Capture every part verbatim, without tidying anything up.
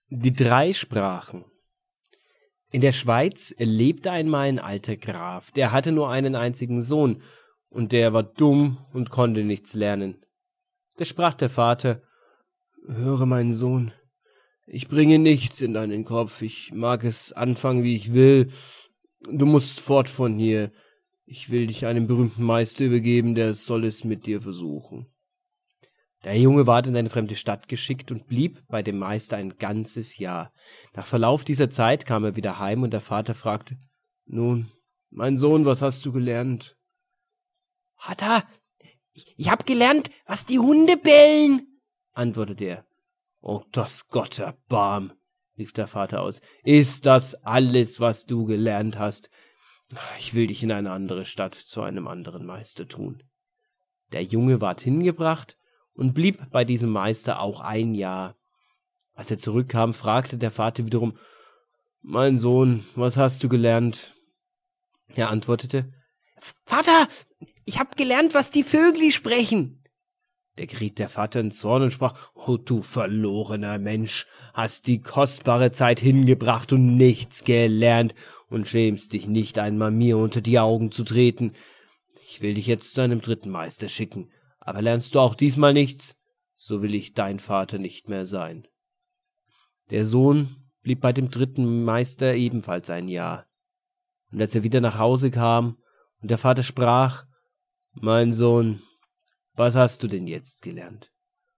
Die drei sprachen. In der Schweiz lebte einmal ein alter Graf, der hatte nur einen einzigen Sohn, und der war dumm und konnte nichts lernen. Da sprach der Vater: »Höre, mein Sohn, ich bringe nichts in deinen Kopf, ich mag es anfangen, wie ich will, du musst fort von hier, ich will dich einem berühmten Meister übergeben, der soll es mit dir versuchen.« Der Junge ward in eine fremde Stadt geschickt und blieb bei dem Meister ein ganzes Jahr. Nach Verlauf dieser Zeit kam er wieder heim, und der Vater fragte: »Nun, mein Sohn, was hast du gelernt?« »Vater, ich, ich hab gelernt, was die Hunde bellen«, antwortete er. »Oh, das Gott erbarm«, rief der Vater aus. »Ist das alles, was du gelernt hast? Ich will dich in eine andere Stadt zu einem anderen Meister tun.« Der Junge ward hingebracht und blieb bei diesem Meister auch ein Jahr. Als er zurückkam, fragte der Vater wiederum: »Mein Sohn, was hast du gelernt?« Er antwortete: »Vater, ich hab gelernt, was die Vögel sprechen.« Da geriet der Vater in Zorn und sprach: »O du verlorener Mensch, hast die kostbare Zeit hingebracht und nichts gelernt und schämst dich nicht einmal, mir unter die Augen zu treten. Ich will dich jetzt zu einem dritten Meister schicken, aber lernst du auch diesmal nichts, so will ich dein Vater nicht mehr sein.« Der Sohn blieb bei dem dritten Meister ebenfalls ein Jahr. Und als er wieder nach Hause kam und der Vater sprach: »Mein Sohn, was hast du denn jetzt gelernt?«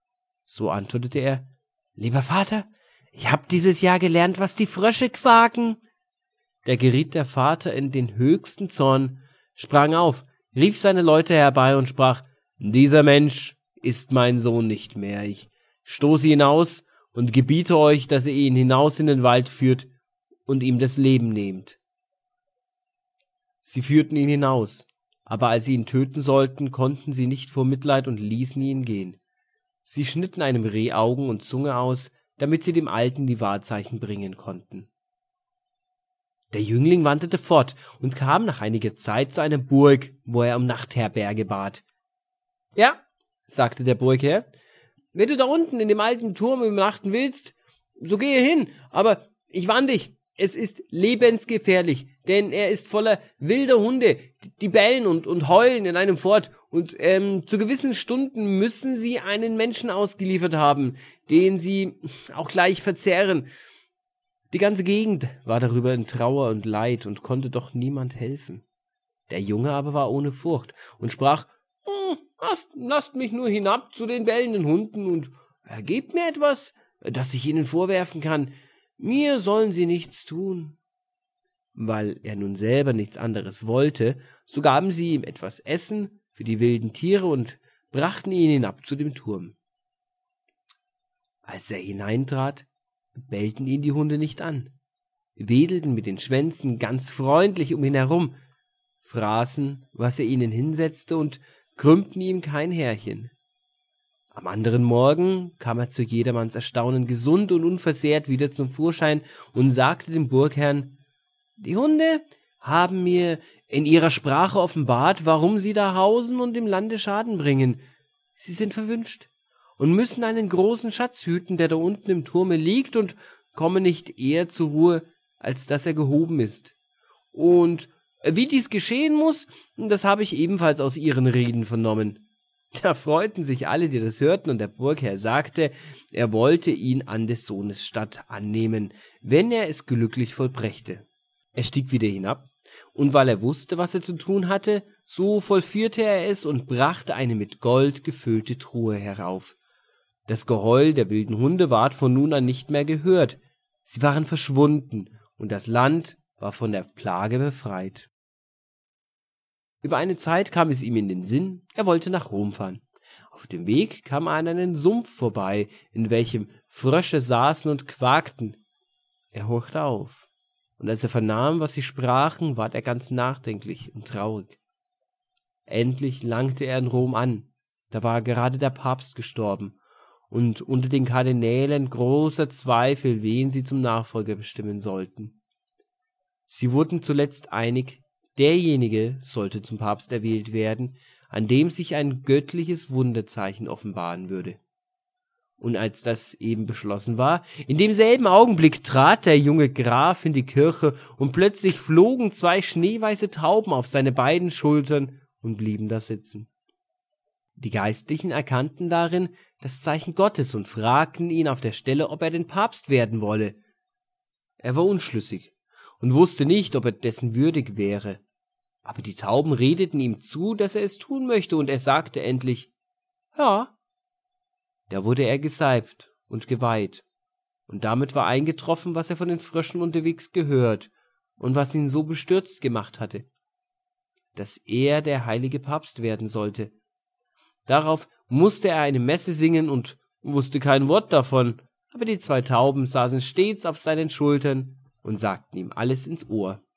So antwortete er: »Lieber Vater, ich hab dieses Jahr gelernt, was die Frösche quaken.« Da geriet der Vater in den höchsten Zorn, sprang auf, rief seine Leute herbei und sprach: »Dieser Mensch ist mein Sohn nicht mehr. Ich stoße ihn aus und gebiete euch, dass ihr ihn hinaus in den Wald führt und ihm das Leben nehmt.« Sie führten ihn hinaus, aber als sie ihn töten sollten, konnten sie nicht vor Mitleid und ließen ihn gehen. Sie schnitten einem Reh Augen und Zunge aus, damit sie dem Alten die Wahrzeichen bringen konnten. Der Jüngling wanderte fort und kam nach einiger Zeit zu einer Burg, wo er um Nachtherberge bat. »Ja«, sagte der Burgherr, »wenn du da unten in dem alten Turm übernachten willst, so gehe hin, aber ich warn dich, es ist lebensgefährlich, denn er ist voller wilder Hunde, die bellen und, und heulen in einem fort, und ähm, zu gewissen Stunden müssen sie einen Menschen ausgeliefert haben, den sie auch gleich verzehren.« Die ganze Gegend war darüber in Trauer und Leid und konnte doch niemand helfen. Der Junge aber war ohne Furcht und sprach: »Hm, lasst, lasst mich nur hinab zu den bellenden Hunden und gebt mir etwas, das ich ihnen vorwerfen kann. Mir sollen sie nichts tun.« Weil er nun selber nichts anderes wollte, so gaben sie ihm etwas Essen für die wilden Tiere und brachten ihn hinab zu dem Turm. Als er hineintrat, bellten ihn die Hunde nicht an, wedelten mit den Schwänzen ganz freundlich um ihn herum, fraßen, was er ihnen hinsetzte, und krümmten ihm kein Härchen. Am anderen Morgen kam er zu jedermanns Erstaunen gesund und unversehrt wieder zum Vorschein und sagte dem Burgherrn: »Die Hunde haben mir in ihrer Sprache offenbart, warum sie da hausen und dem Lande Schaden bringen. Sie sind verwünscht und müssen einen großen Schatz hüten, der da unten im Turme liegt, und kommen nicht eher zur Ruhe, als dass er gehoben ist. Und wie dies geschehen muss, das habe ich ebenfalls aus ihren Reden vernommen.« Da freuten sich alle, die das hörten, und der Burgherr sagte, er wollte ihn an des Sohnes Statt annehmen, wenn er es glücklich vollbrächte. Er stieg wieder hinab, und weil er wusste, was er zu tun hatte, so vollführte er es und brachte eine mit Gold gefüllte Truhe herauf. Das Geheul der wilden Hunde ward von nun an nicht mehr gehört. Sie waren verschwunden, und das Land war von der Plage befreit. Über eine Zeit kam es ihm in den Sinn, er wollte nach Rom fahren. Auf dem Weg kam er an einen Sumpf vorbei, in welchem Frösche saßen und quakten. Er horchte auf, und als er vernahm, was sie sprachen, ward er ganz nachdenklich und traurig. Endlich langte er in Rom an, da war gerade der Papst gestorben, und unter den Kardinälen großer Zweifel, wen sie zum Nachfolger bestimmen sollten. Sie wurden zuletzt einig, derjenige sollte zum Papst erwählt werden, an dem sich ein göttliches Wunderzeichen offenbaren würde. Und als das eben beschlossen war, in demselben Augenblick trat der junge Graf in die Kirche und plötzlich flogen zwei schneeweiße Tauben auf seine beiden Schultern und blieben da sitzen. Die Geistlichen erkannten darin das Zeichen Gottes und fragten ihn auf der Stelle, ob er denn Papst werden wolle. Er war unschlüssig und wusste nicht, ob er dessen würdig wäre. Aber die Tauben redeten ihm zu, dass er es tun möchte, und er sagte endlich, »Ja.« Da wurde er gesalbt und geweiht, und damit war eingetroffen, was er von den Fröschen unterwegs gehört und was ihn so bestürzt gemacht hatte, dass er der heilige Papst werden sollte. Darauf musste er eine Messe singen und wusste kein Wort davon, aber die zwei Tauben saßen stets auf seinen Schultern und sagten ihm alles ins Ohr.